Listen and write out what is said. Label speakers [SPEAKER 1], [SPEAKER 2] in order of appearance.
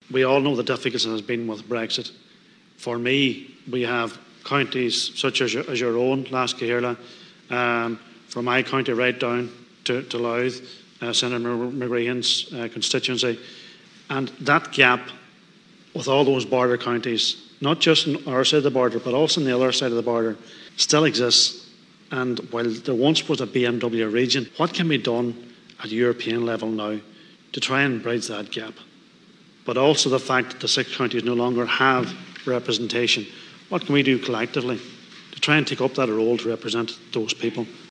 [SPEAKER 1] we all know the difficulties that has been with Brexit. For me, we have counties such as your own, Lascahirla, from my county right down to Louth, Senator McGreehan's constituency, and that gap with all those border counties, not just on our side of the border, but also on the other side of the border, still exists. And while there once was a BMW region, what can be done at European level now to try and bridge that gap? But also the fact that the 6 counties no longer have representation. What can we do collectively to try and take up that role to represent those people?